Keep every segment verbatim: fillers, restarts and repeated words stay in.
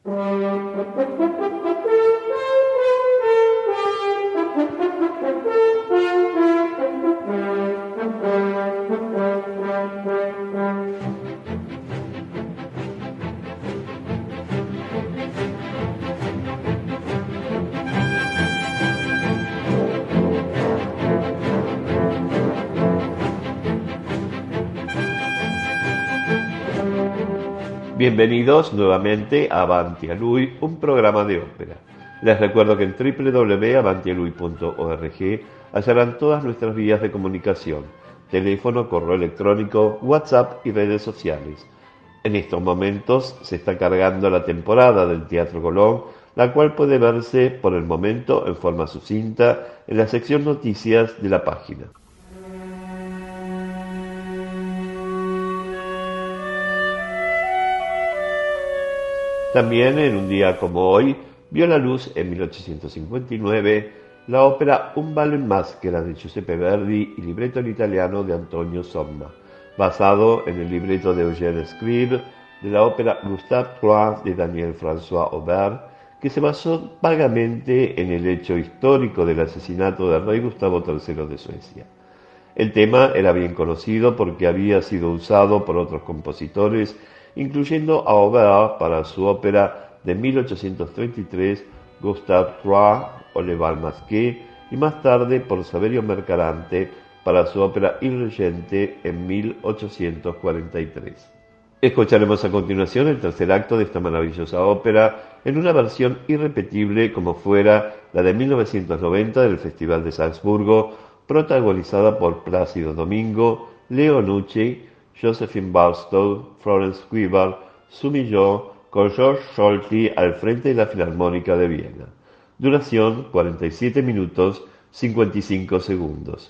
Bienvenidos nuevamente a Avanti a Lui, un programa de ópera. Les recuerdo que en doble u doble u doble u punto avanti a lui punto org hallarán todas nuestras vías de comunicación: teléfono, correo electrónico, WhatsApp y redes sociales. En estos momentos se está cargando la temporada del Teatro Colón, la cual puede verse por el momento en forma sucinta en la sección noticias de la página. También en un día como hoy vio la luz en mil ochocientos cincuenta y nueve la ópera Un ballo in maschera de Giuseppe Verdi y libreto en italiano de Antonio Somma, basado en el libreto de Eugène Scribe de la ópera Gustave trois de Daniel François Aubert, que se basó vagamente en el hecho histórico del asesinato del rey Gustavo tercero de Suecia. El tema era bien conocido porque había sido usado por otros compositores, incluyendo a Aubert para su ópera de mil ochocientos treinta y tres, Gustave trois o Le Bal Masqué, y más tarde por Saverio Mercadante para su ópera Il Reggente en mil ochocientos cuarenta y tres. Escucharemos a continuación el tercer acto de esta maravillosa ópera en una versión irrepetible como fuera la de mil novecientos noventa del Festival de Salzburgo, protagonizada por Plácido Domingo, Leo Nucci, Josephine Barstow, Florence Weaver, Sumi Jo, con George Solti al frente de la Filarmónica de Viena. Duración cuarenta y siete minutos cincuenta y cinco segundos.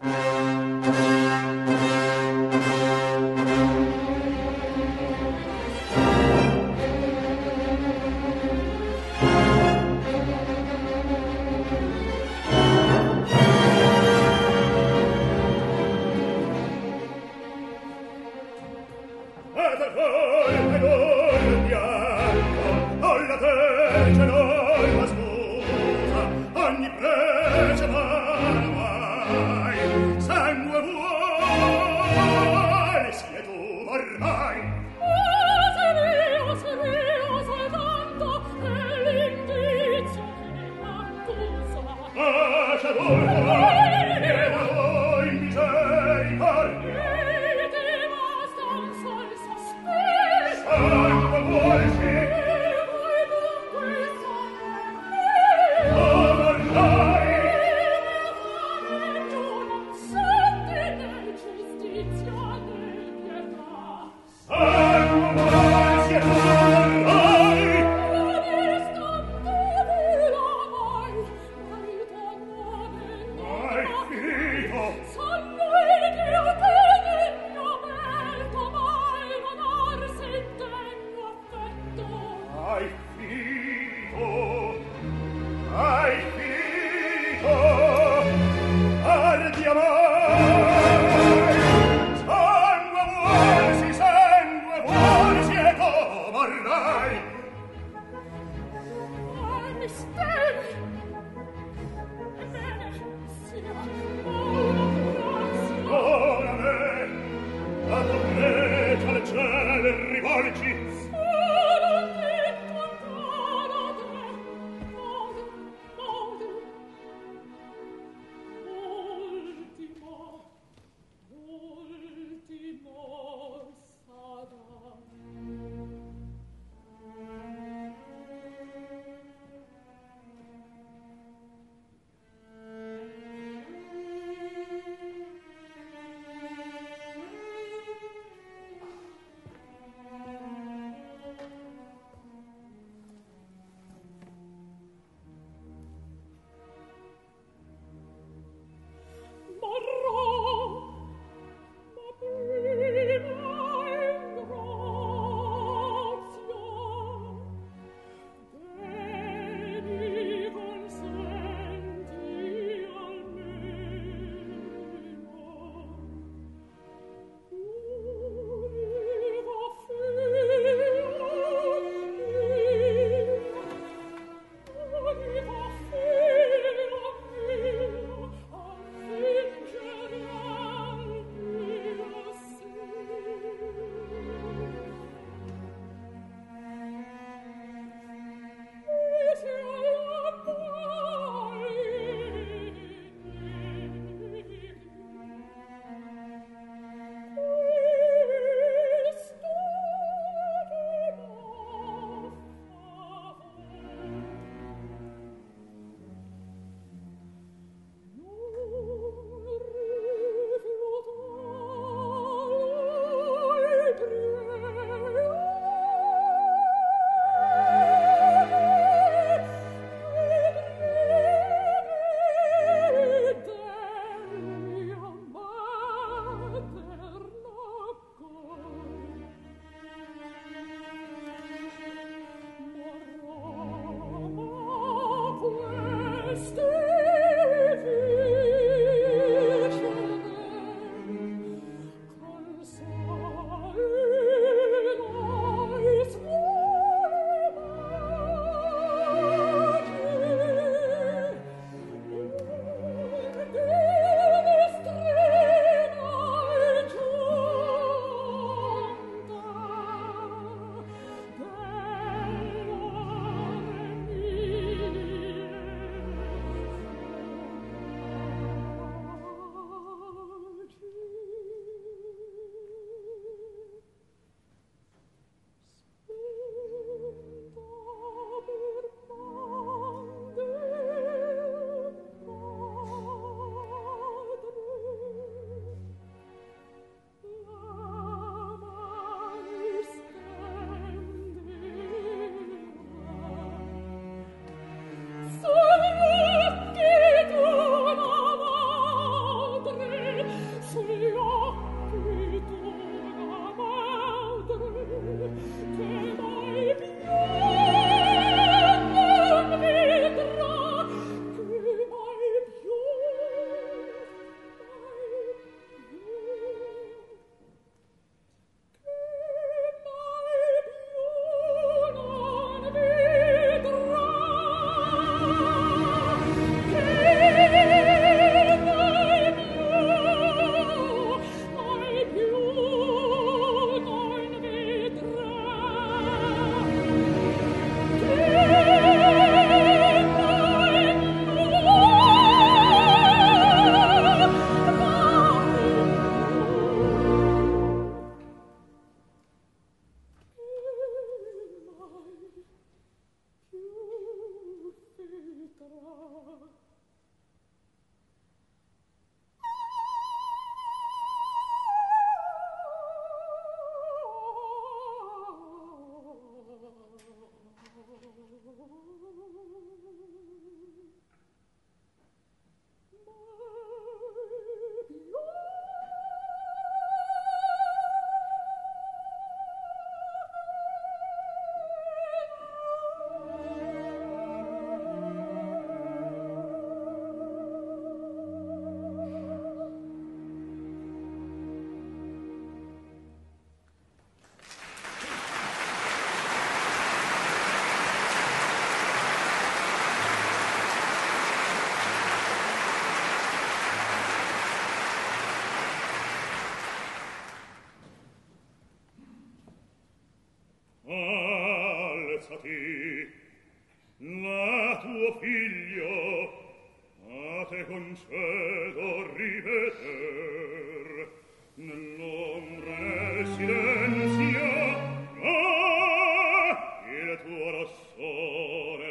ma tuo figlio a te concedo ripeter nell'ombra nel silenzio ah, il tuo rossore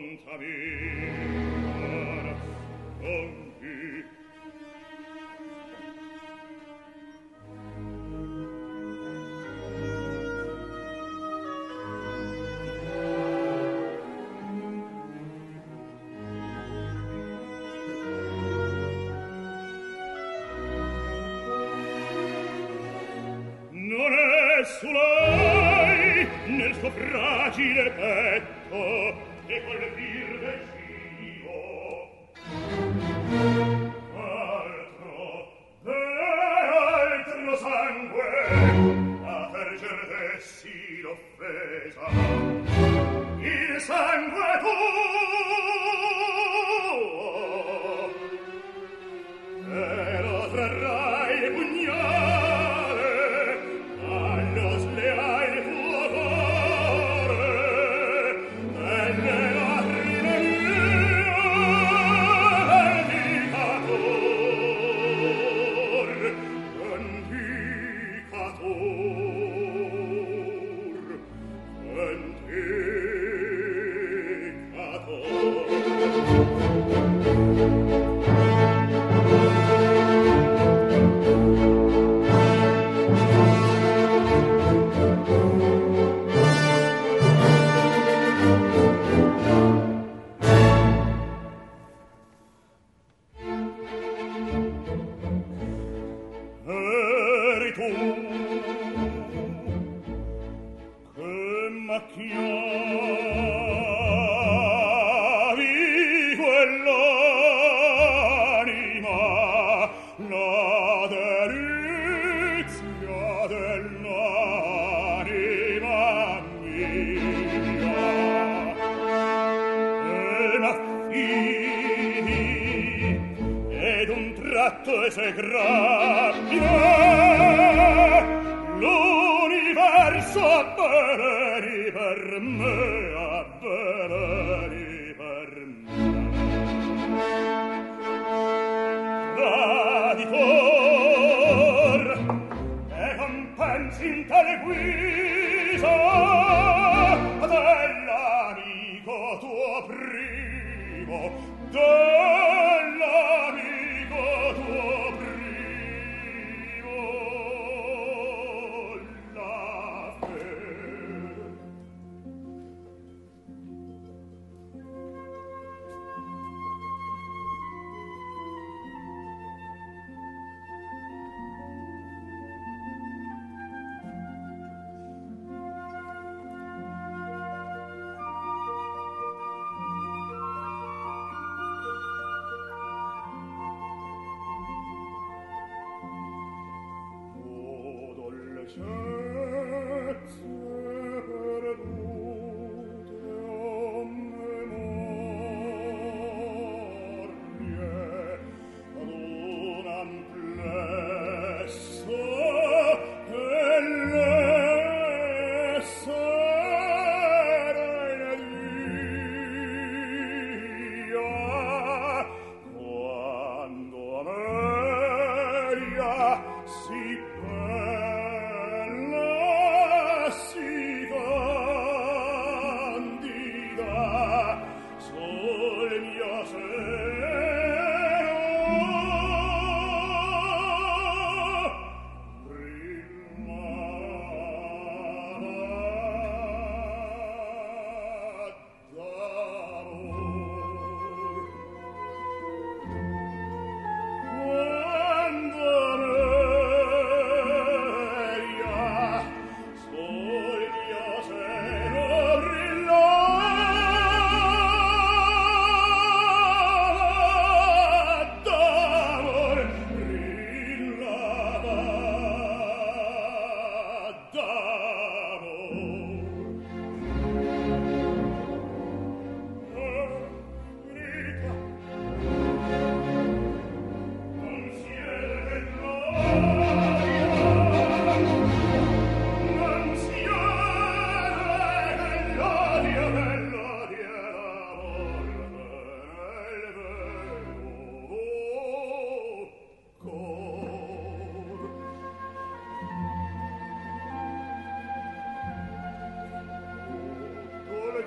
lontanino nascondi. Su lei nel suo fragile petto e colpir del cibo altro d'altro sangue a ferger dessi l'offesa il sangue tuo e lo trarrai pugnale le hai tuo cuore e le lacrime mie vendicator vendicator eri tu che macchiavi quell'anima la delizia dell'anima mia e m'affidi ed un tratto e se grappina l'universo avveleni per me, avveleni per me. Traditor e compensi in tale guisa dell'amico tuo primo, dell'amico tuo primo la fede.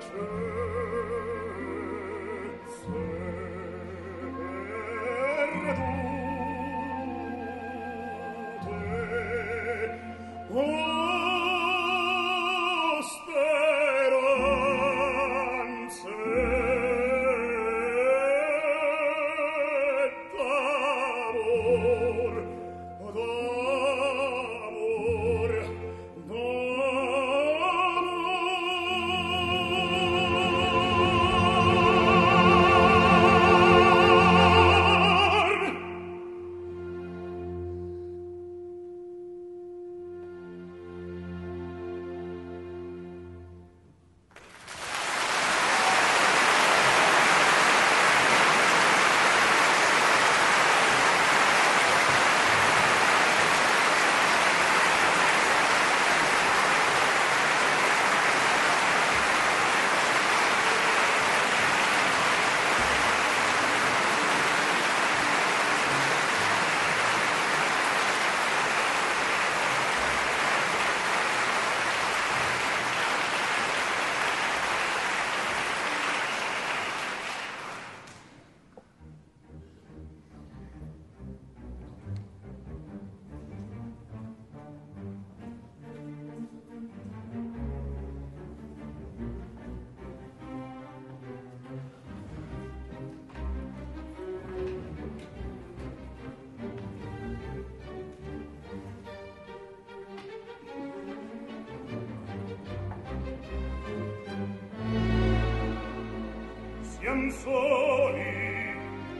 Soli,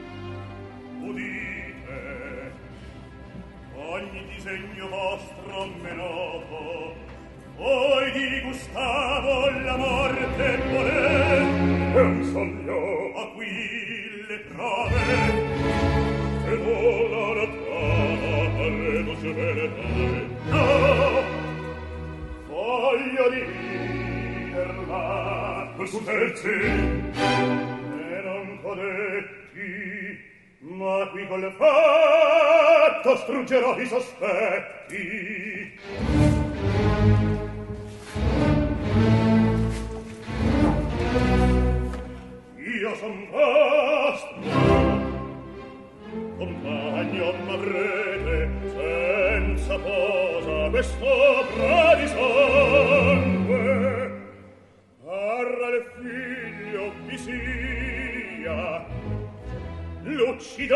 udite, ogni disegno vostro me noto, voi di Gustavo la morte volete, e un sogno a qui le prove, e vola la trama alle voce verità. No, voglio dirla, per poterci, ma qui col fatto struggerò i sospetti. Io son vostro compagno, m'avrete senza posa questo bra di sangue. Arra il figlio vi sia, l'uccidete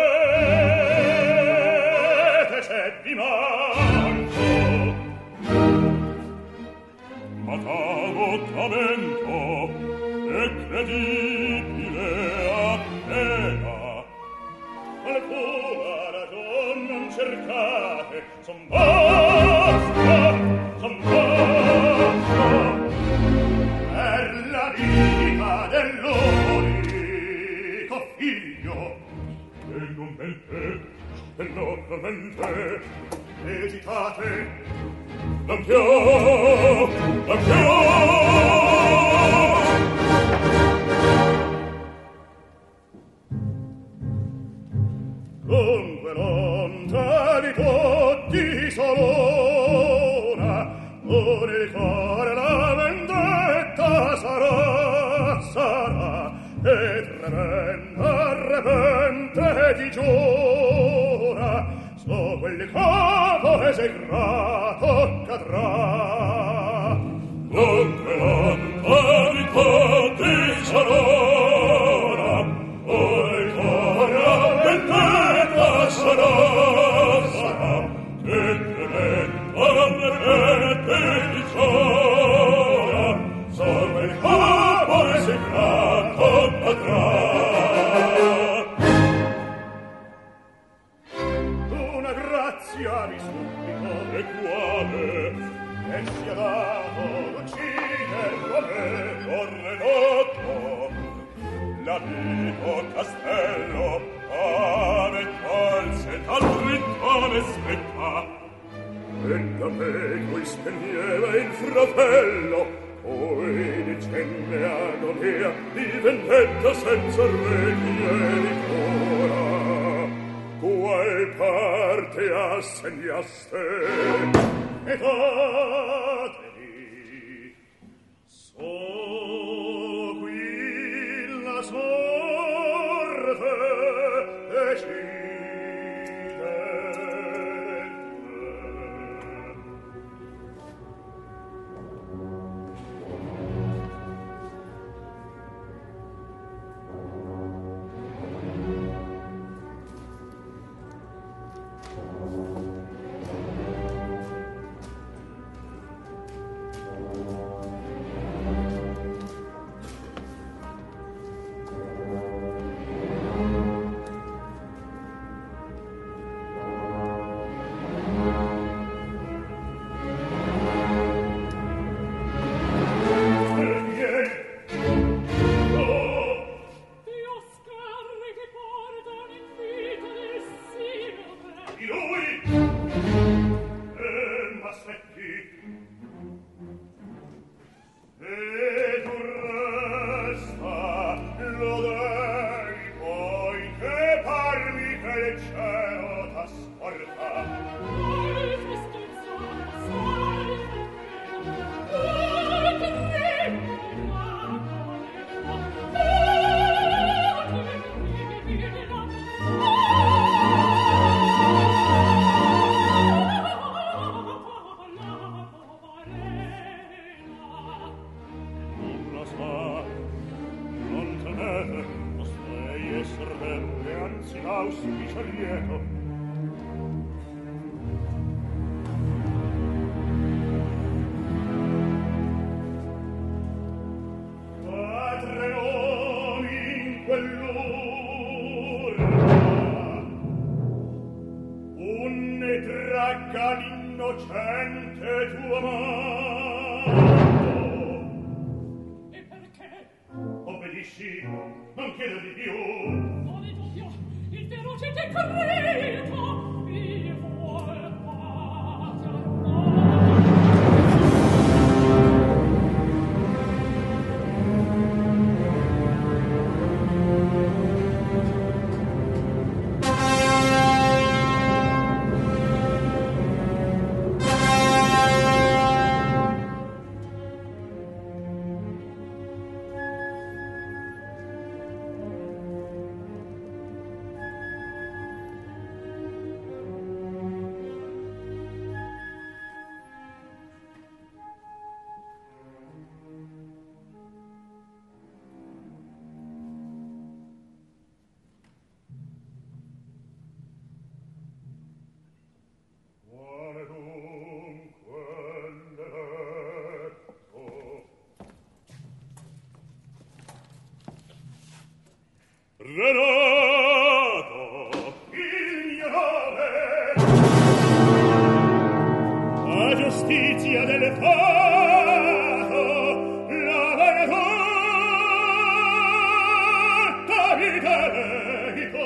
se vi manco. Matavo t'avento è credibile appena, alcuna ragion non cercate, son vostro, son vostro, per la vita del lorico figlio. E non mente, e non mente, esitate, non più, non più. Dunque non tali tutti solona, non il cuore la vendetta sarà, sarà, e tremenda repente di giura, so quel capo esecrato cadrà. Dunque lontani tutti sarà, o il cuore la vendetta sarà, sarà, che tremenda repente di giura, so quel capo esecrato cadrà. Vi supplico, e quale e sia dato d'ucciderlo a me, ordenotto l'amico castello ave tolse dal rittone spetta, e da me cui spegneva il fratello, poi dicenne agonia di vendetta senza requie di cura. Qual parte assegnaste e datevi solo Renato, il mio nome, a giustizia del fato, la verità mi dedico.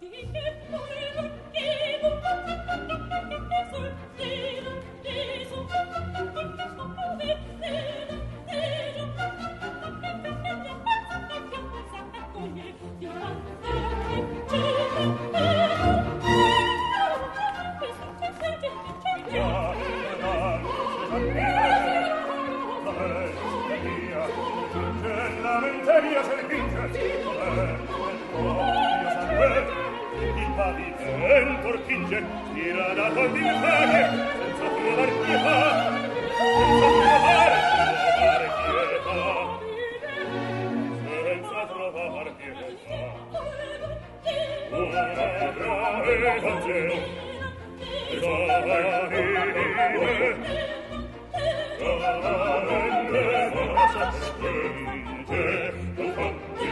Thank you. mia se vince, dov'è? Mio sangue, il pavimento tinge, diradato d'inferie, senza trovar pietà, senza trovare, trovare pietà, senza trovar pietà. Ora e Angelo, esanime, Rarende massa spinge, non fatti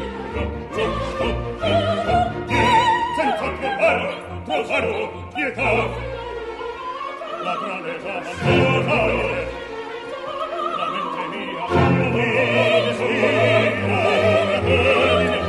senza trovare, trovare pietà, la granesa abbandonare, la mente mia, mi ispira, la mente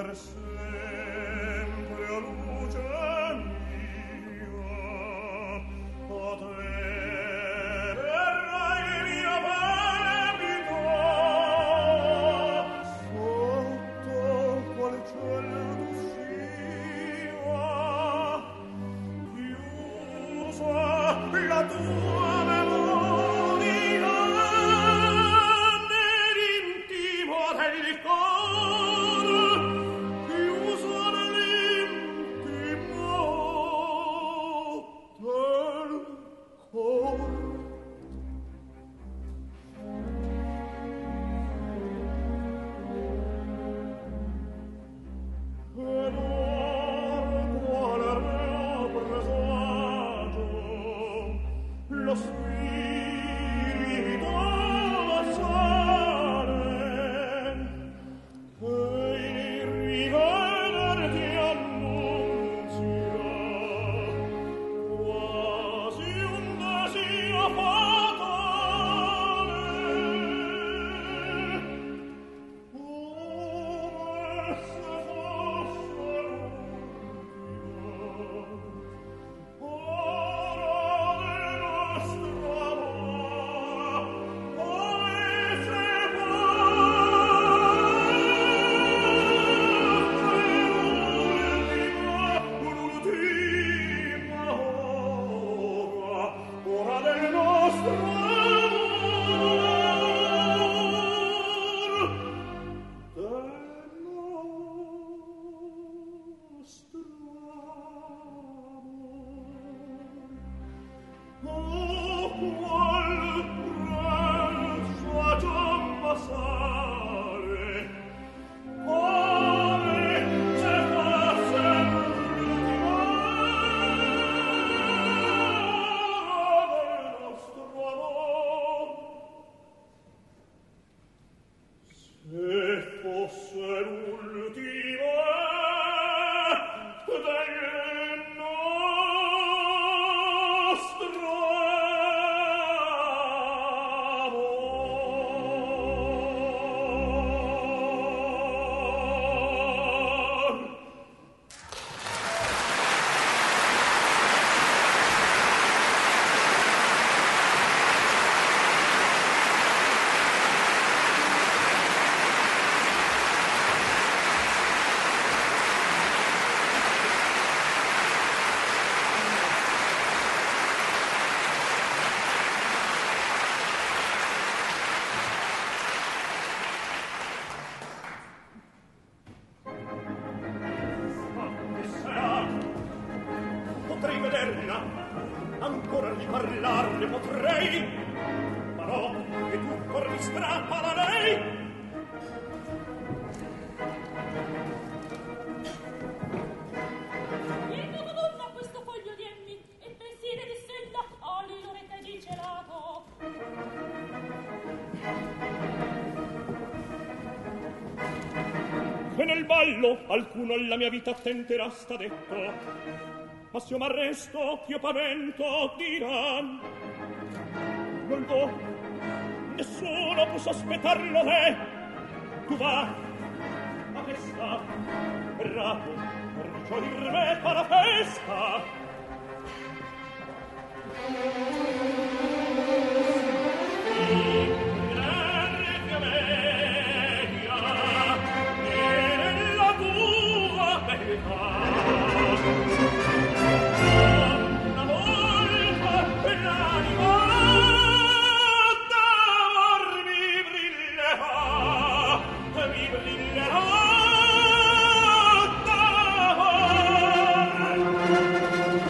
Alcuno alla mia vita tenterà, sta detto, ma se io m'arresto, io pavento, diran. Non vo, nessuno può sospettarlo te. Tu va, a festa, errato, perciò dir me fa la festa. Thank you.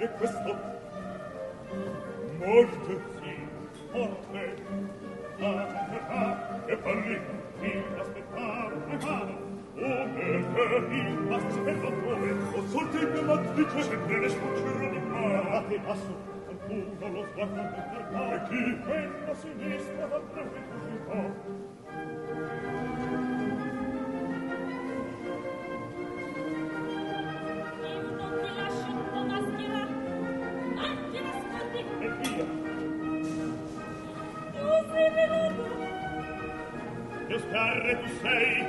e questo molto sì forte ah, e parli mi aspettavo preparo o perché il passo per l'altrove o soltanto matrice sempre le sfuggirò di qua che passo qualcuno lo sguardo per poi e chi quella sinistra da prendere così Scarre tu sei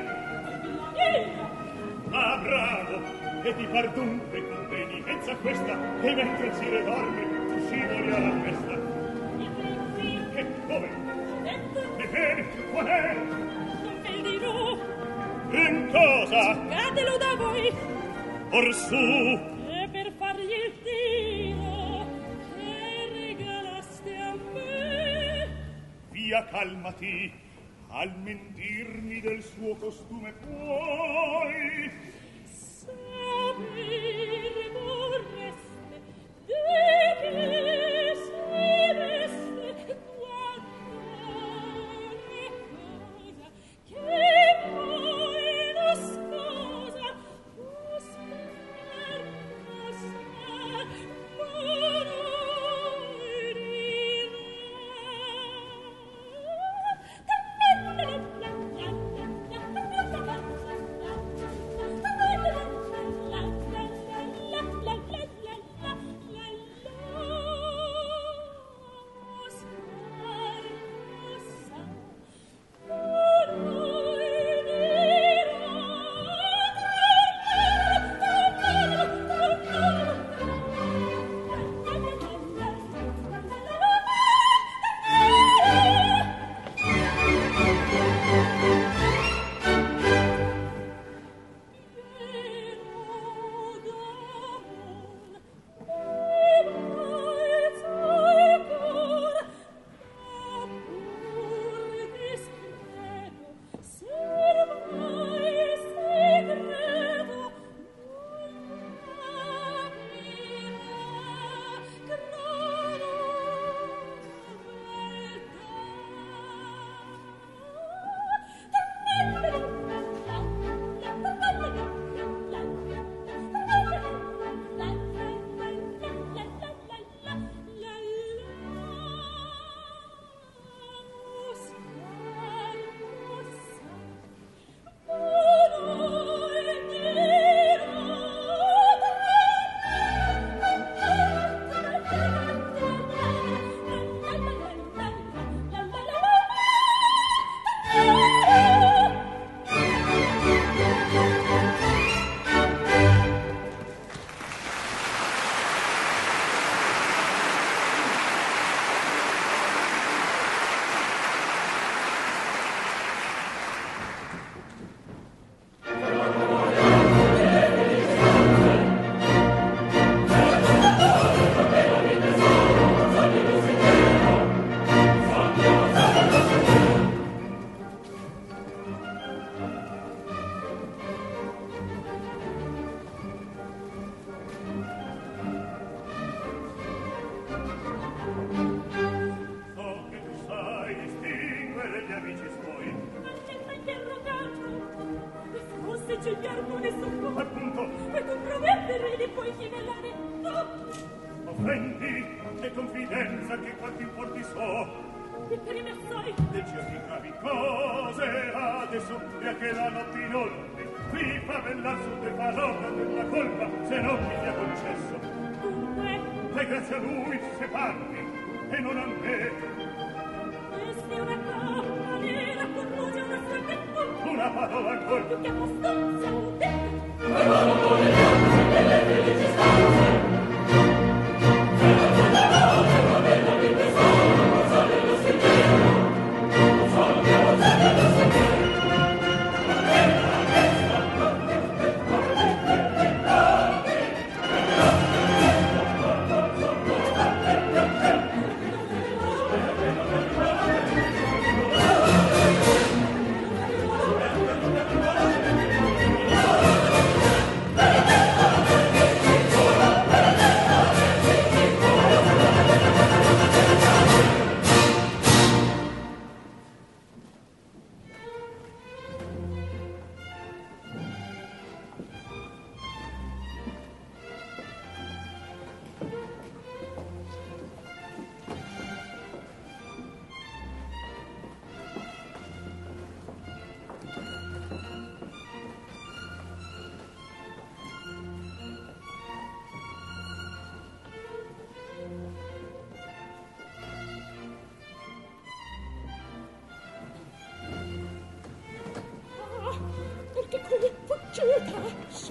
ah bravo e ti par dunque convenienza questa che mentre si redorme tu scivoli alla festa che dove? e bene qual è? non ve il dirò in cosa? gatelo da voi orsù e per fargli il tiro che regalaste a me via calmati almen dirmi del suo costume puoi sapere vorreste di che si veste quando è cosa che poi non sposa o sperma sa ma noi dirà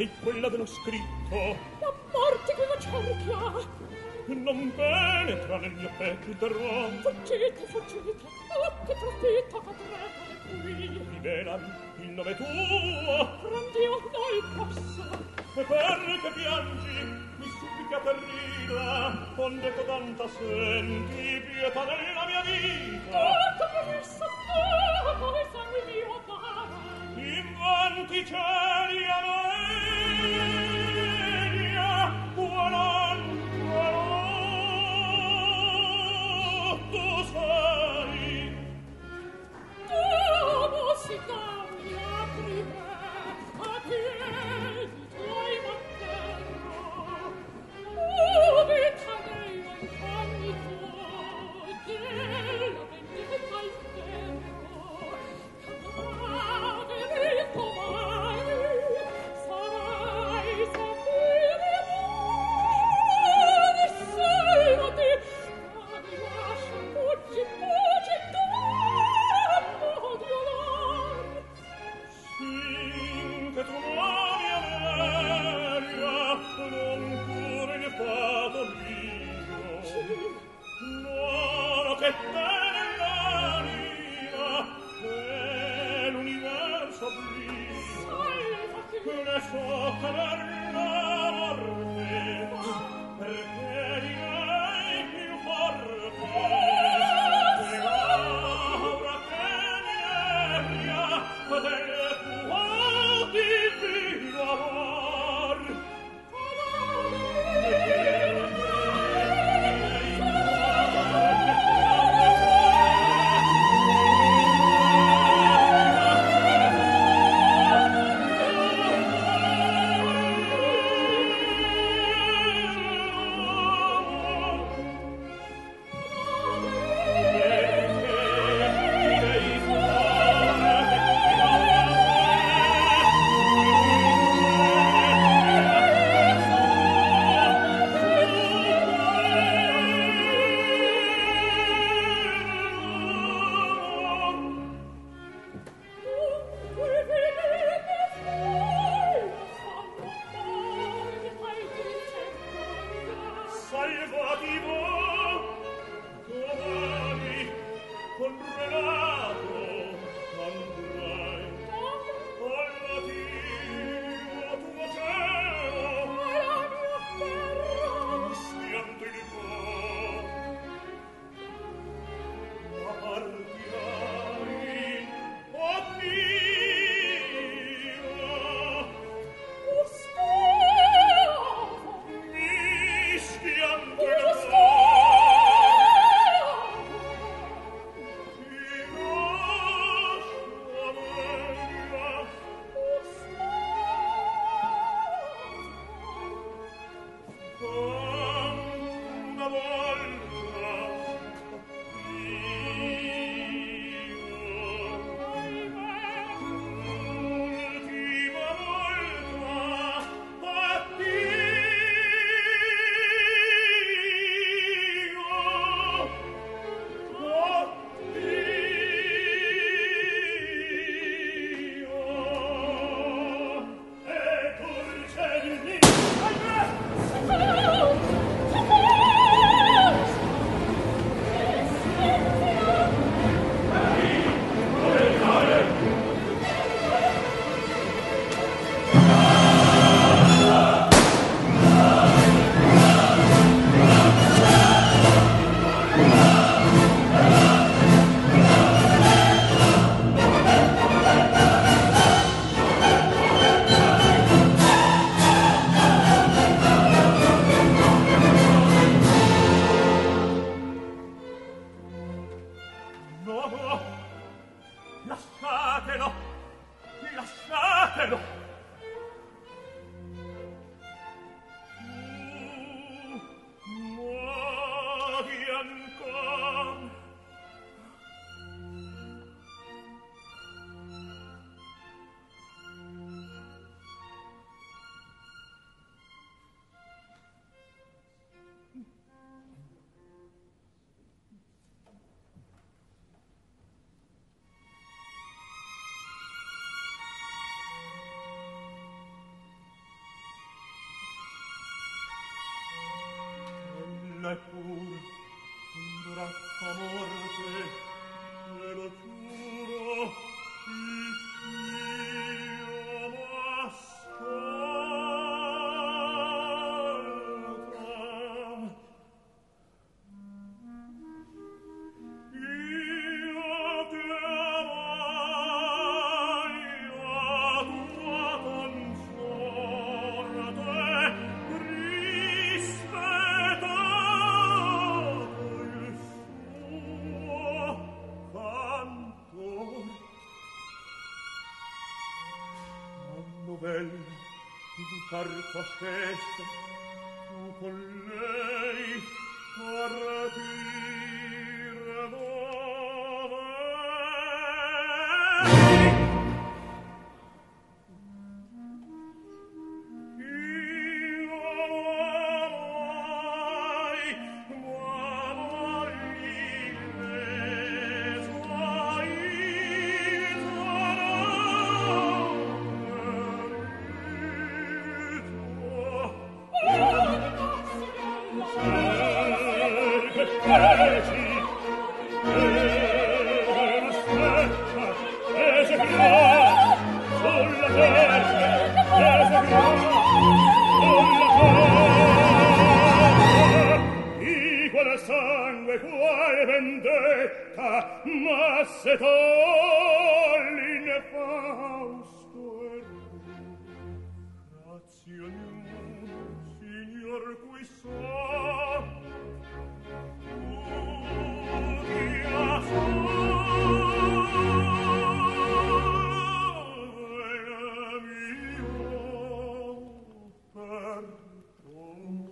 sei quella dello scritto. La morte che la cerchia. Non penetra nel mio petto il terrore. Fuggite, fuggite, oh, che trafitta cadrete qui. Rivelami il nome tuo. Prondio non posso. E perché piangi, mi supplica per rida, onde codanta senti pietà della mia vita. Tutto per il sotto, il sangue mio dare. Invanti cieli a Noelia, buonan, tu sei. Uomo si cambia prima, a piedi tuoi manterrò. Ubita lei incognito, della vendetta il ferro. Cadere comai, sarai sapere buone, salvati, ma mi lascia, fuggi, fuggi, tu odio l'or. Finché tu muovi Amelia, non cura il fato mio. No, che te nell'anima è l'universo oblio. Salvati, Ne so cader la morte, perché direi più forte. E l'aura che mi ebria del tuo divino amor. Salvati voi, domani, con Renato andrai al latino tuo cielo, sfianto il cuore, ma partirai, oh Dio, Gustavo, mi schianto il Gustavo. cuore. Una volta l'ultima volta a Dio, e dolce di me, no, no, lasciatelo, lasciatelo. Tu muovi ancora. neppur un braccia morte, te lo giuro, io m'ascolta. Io ti amai la tua consorte, rispettato il suo cantor. A novella in carta stessa, tu con lei partire dovevi. Io amai, amai le sue sangue quale vendetta, ma se tolli nefausto errore. Grazie a ognuno, signor, qui sa, udia salve mio perdono.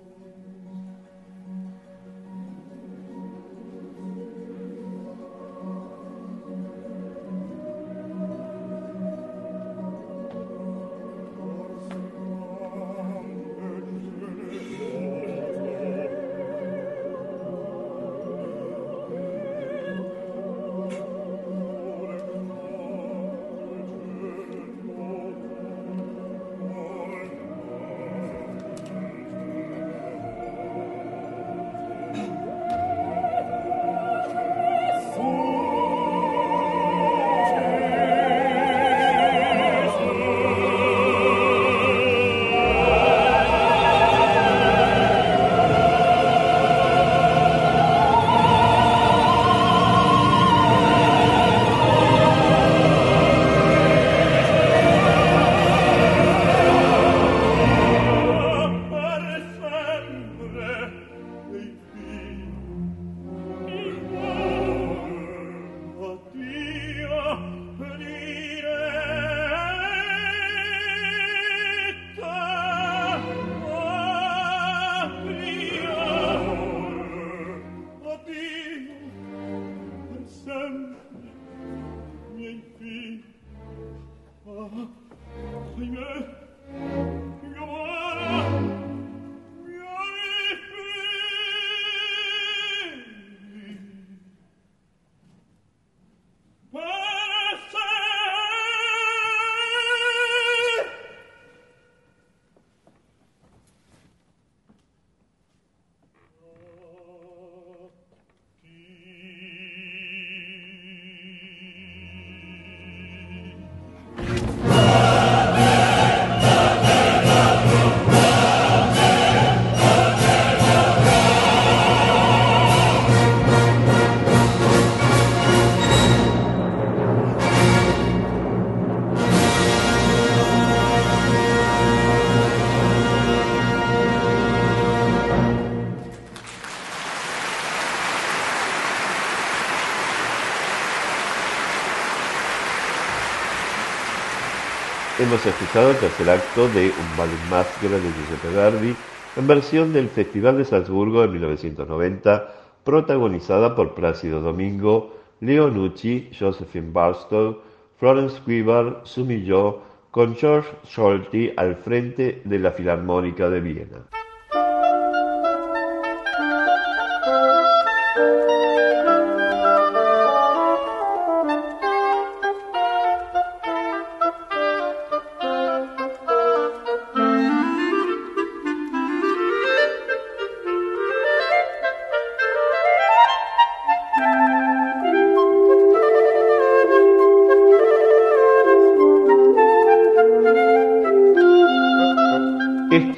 Hemos escuchado el tercer acto de Un ballo in maschera de Giuseppe Verdi en versión del Festival de Salzburgo de mil novecientos noventa, protagonizada por Plácido Domingo, Leo Nucci, Josephine Barstow, Florence Weaver, Sumi Jo, con George Solti al frente de la Filarmónica de Viena.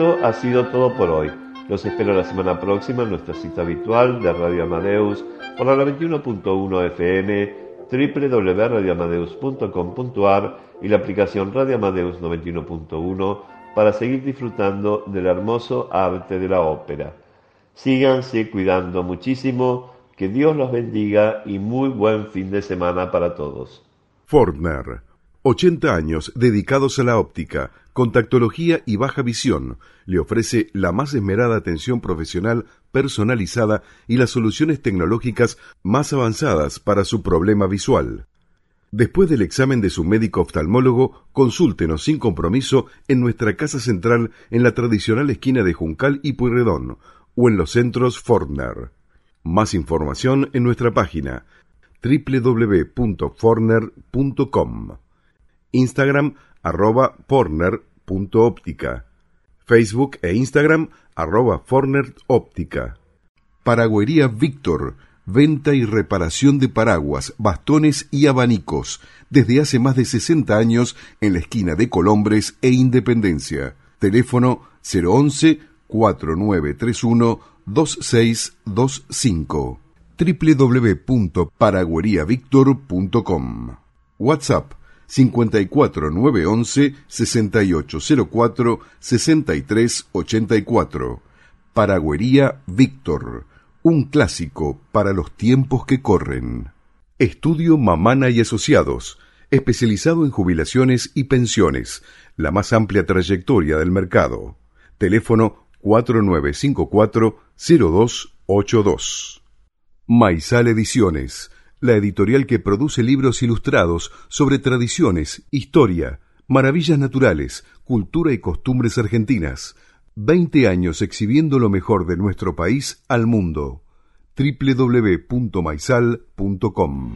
esto ha sido todo por hoy. Los espero la semana próxima en nuestra cita habitual de Radio Amadeus por la noventa y uno punto uno F M, doble u doble u doble u punto radio amadeus punto com punto a r y la aplicación Radio Amadeus noventa y uno punto uno para seguir disfrutando del hermoso arte de la ópera. Síganse cuidando muchísimo, que Dios los bendiga y muy buen fin de semana para todos. Fortner, ochenta años dedicados a la óptica, contactología y baja visión, le ofrece la más esmerada atención profesional personalizada y las soluciones tecnológicas más avanzadas para su problema visual. Después del examen de su médico oftalmólogo, consúltenos sin compromiso en nuestra casa central en la tradicional esquina de Juncal y Pueyrredón o en los centros Fortner. Más información en nuestra página doble u doble u doble u punto fortner punto com, Instagram arroba fortner punto óptica, Facebook e Instagram arroba fortner óptica. Paragüería Víctor, venta y reparación de paraguas, bastones y abanicos, desde hace más de sesenta años en la esquina de Colombres e Independencia. Teléfono cero once, cuatro nueve tres uno, dos seis dos cinco. doble u doble u doble u punto paragüería víctor punto com. WhatsApp cincuenta y cuatro nueve once, sesenta y ocho cero cuatro, sesenta y tres ochenta y cuatro. Paragüería Víctor, un clásico para los tiempos que corren. Estudio Mamana y Asociados, especializado en jubilaciones y pensiones, la más amplia trayectoria del mercado. Teléfono cuatro nueve cinco cuatro, cero dos ocho dos. Maizal Ediciones, la editorial que produce libros ilustrados sobre tradiciones, historia, maravillas naturales, cultura y costumbres argentinas. Veinte años exhibiendo lo mejor de nuestro país al mundo. doble u doble u doble u punto maizal punto com.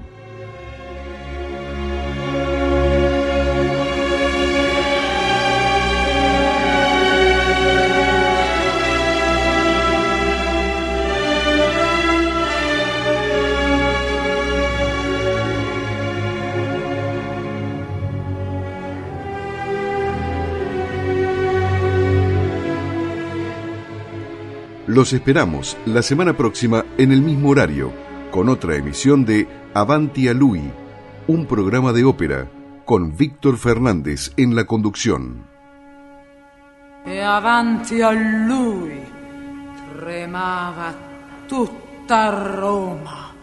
Los esperamos la semana próxima en el mismo horario, con otra emisión de Avanti a Lui, un programa de ópera con Víctor Fernández en la conducción. E avanti a lui tremava tutta Roma.